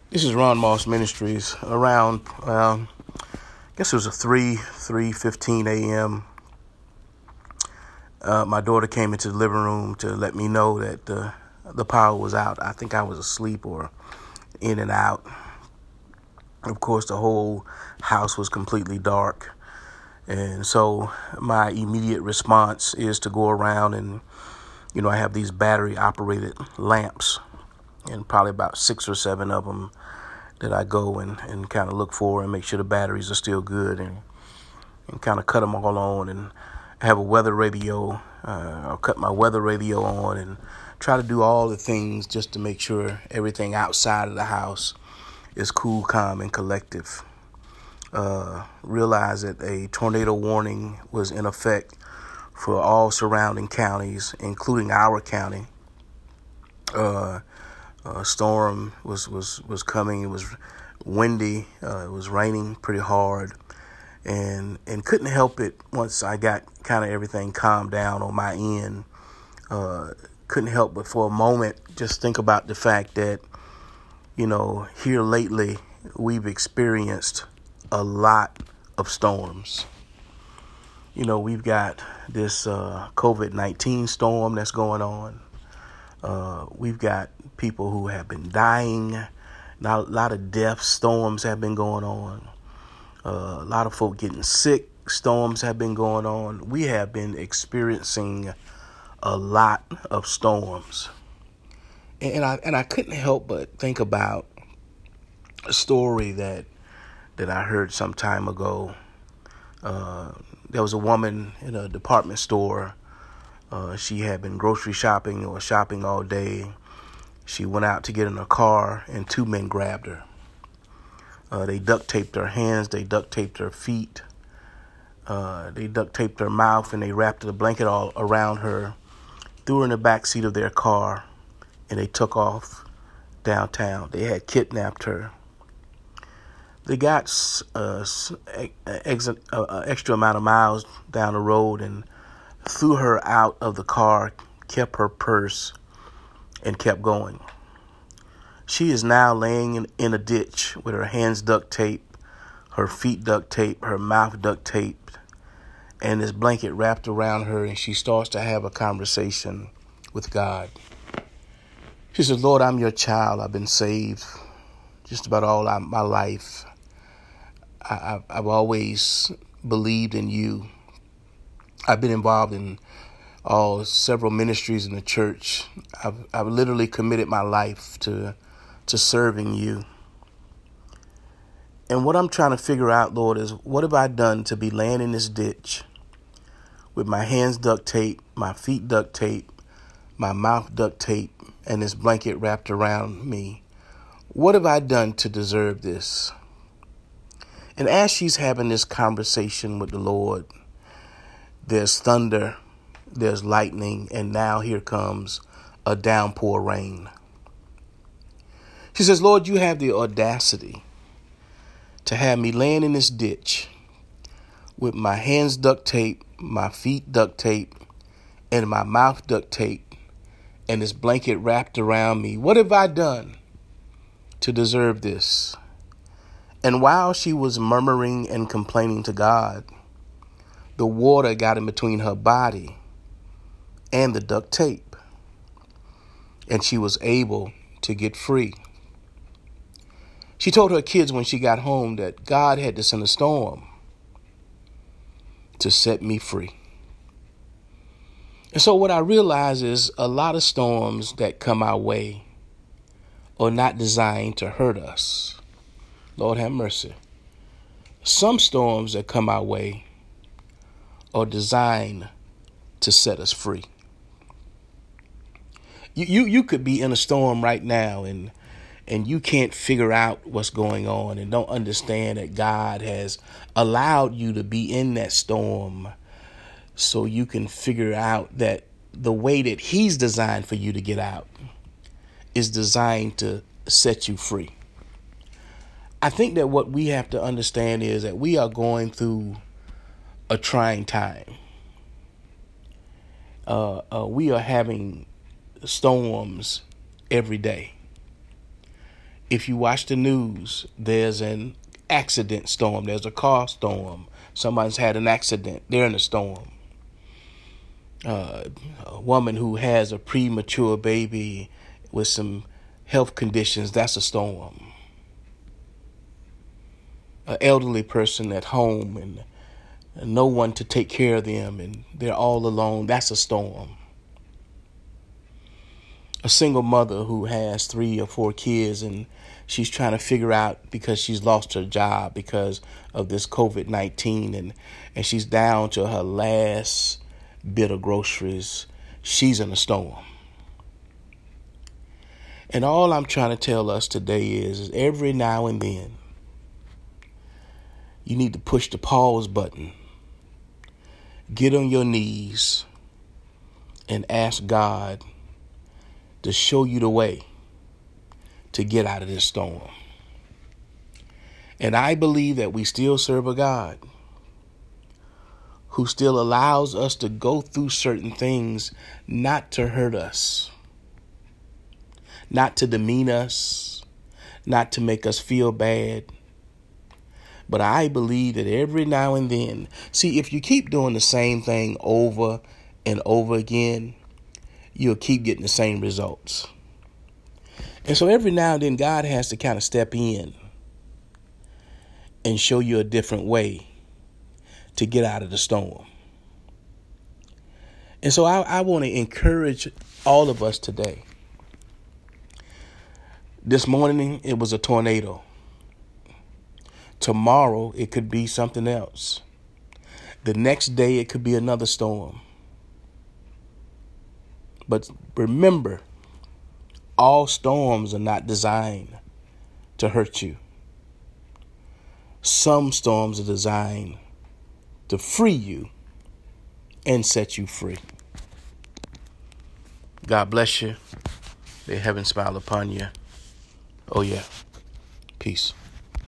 This is Ron Moss Ministries. Around, I guess it was a 3:15 a.m. My daughter came into the living room to let me know that the power was out. I think I was asleep or in and out. Of course, the whole house was completely dark. And so my immediate response is to go around and, I have these battery operated lamps and probably about 6 or 7 of them that I go and kind of look for and make sure the batteries are still good and kind of cut them all on and have a weather radio. I'll cut my weather radio on and try to do all the things just to make sure everything outside of the house is cool, calm, and collective. Realized that a tornado warning was in effect for all surrounding counties, including our county. Storm was coming. It was windy. It was raining pretty hard, and couldn't help it once I got kind of everything calmed down on my end. Couldn't help but for a moment just think about the fact that, here lately we've experienced a lot of storms. We've got this COVID-19 storm that's going on. We've got people who have been dying. Now, a lot of death storms have been going on. A lot of folk getting sick. Storms have been going on. We have been experiencing a lot of storms. And I couldn't help but think about a story that I heard some time ago. There was a woman in a department store. She had been grocery shopping or shopping all day. She went out to get in her car, and 2 men grabbed her. They duct taped her hands. They duct taped her feet. They duct taped her mouth, and they wrapped a blanket all around her, threw her in the back seat of their car, and they took off downtown. They had kidnapped her. They got extra amount of miles down the road and threw her out of the car, kept her purse, and kept going. She is now laying in a ditch with her hands duct taped, her feet duct taped, her mouth duct taped, and this blanket wrapped around her, and she starts to have a conversation with God. She says, "Lord, I'm your child. I've been saved just about all my life. I've always believed in you. I've been involved in several ministries in the church. I've literally committed my life to serving you. And what I'm trying to figure out, Lord, is what have I done to be laying in this ditch with my hands duct taped, my feet duct taped, my mouth duct taped, and this blanket wrapped around me? What have I done to deserve this?" And as she's having this conversation with the Lord, there's thunder, there's lightning, and now here comes a downpour rain. She says, "Lord, you have the audacity to have me laying in this ditch with my hands duct taped, my feet duct taped, and my mouth duct taped, and this blanket wrapped around me. What have I done to deserve this?" And while she was murmuring and complaining to God, the water got in between her body and the duct tape, and she was able to get free. She told her kids when she got home that God had to send a storm to set me free. And so what I realize is a lot of storms that come our way are not designed to hurt us. Lord have mercy. Some storms that come our way are designed to set us free. You could be in a storm right now and you can't figure out what's going on and don't understand that God has allowed you to be in that storm so you can figure out that the way that He's designed for you to get out is designed to set you free. I think that what we have to understand is that we are going through a trying time. We are having storms every day. If you watch the news, there's an accident storm. There's a car storm. Somebody's had an accident. They're in a storm. A woman who has a premature baby with some health conditions, that's a storm. An elderly person at home and no one to take care of them and they're all alone, that's a storm. A single mother who has 3 or 4 kids and she's trying to figure out because she's lost her job because of this COVID-19 and she's down to her last bit of groceries. She's in a storm. And all I'm trying to tell us today is every now and then you need to push the pause button, get on your knees and ask God to show you the way to get out of this storm. And I believe that we still serve a God who still allows us to go through certain things, not to hurt us, not to demean us, not to make us feel bad. But I believe that every now and then, see, if you keep doing the same thing over and over again, you'll keep getting the same results. And so every now and then God has to kind of step in and show you a different way to get out of the storm. And so I want to encourage all of us today. This morning, it was a tornado. Tomorrow, it could be something else. The next day, it could be another storm. But remember, all storms are not designed to hurt you. Some storms are designed to free you and set you free. God bless you. May heaven smile upon you. Oh yeah. Peace.